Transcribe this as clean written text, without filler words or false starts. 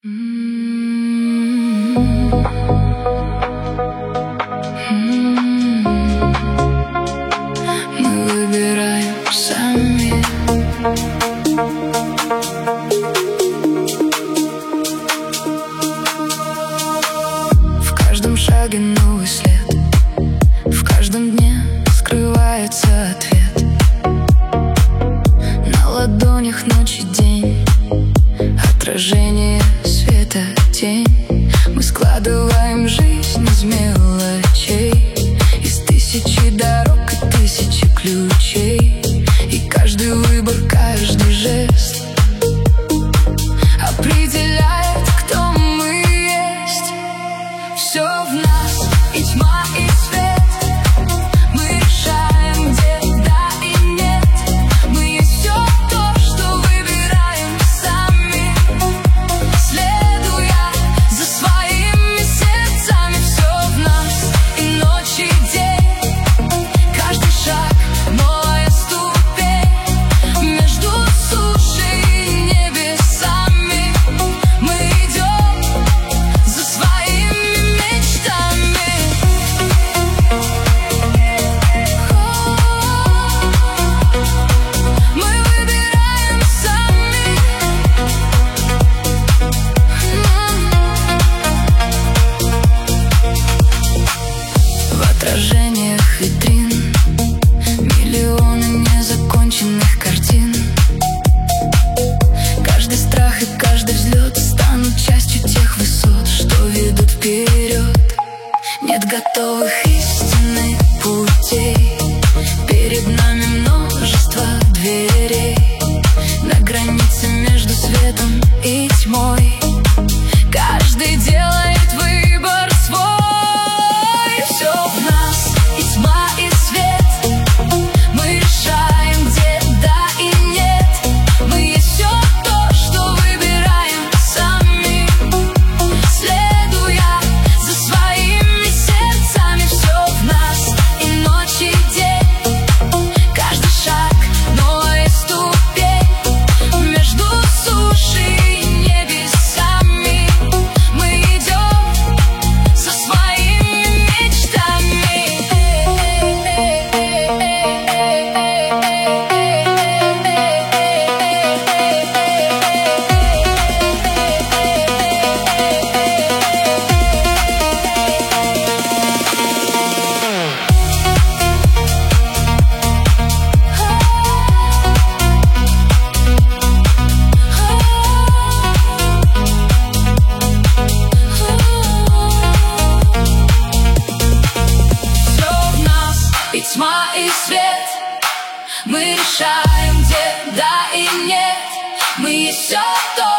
Мы выбираем сами. В каждом шаге новый след, в каждом дне скрывается ответ. На ладонях ночь и день, отражение света, тень. Мы складываем жизнь из мелочей, из тысячи дорог и тысячи ключей. И каждый выбор, каждый жест определяет, кто мы есть. Все в нас, и тьма, и свет. Мы решаем, где да и нет. Мы есть все то, что выбираем сами, следуя за своими сердцами. Все в нас, и ночь, и день, каждый шаг — новая ступень. Между сушей и небесами мы идем за своими мечтами. Мы выбираем сами. В отражениях витрин миллионы незаконченных картин. Каждый страх и каждый взлет станут частью тех высот, что ведут вперед. Нет готовых истинных путей, перед нами множество дверей. На границе между светом и тьмой каждый делает выбор свой. Все в нас, и тьма, и свет. Мы решаем, где да и нет. Мы есть все то, что выбираем сами, следуя за своими сердцами. Все в нас, и ночь, и день, каждый шаг — новая ступень. Между сушей и небесами мы идем за своими мечтами. Все в нас, и тьма, и свет. Мы решаем, где да и нет. Мы есть все то,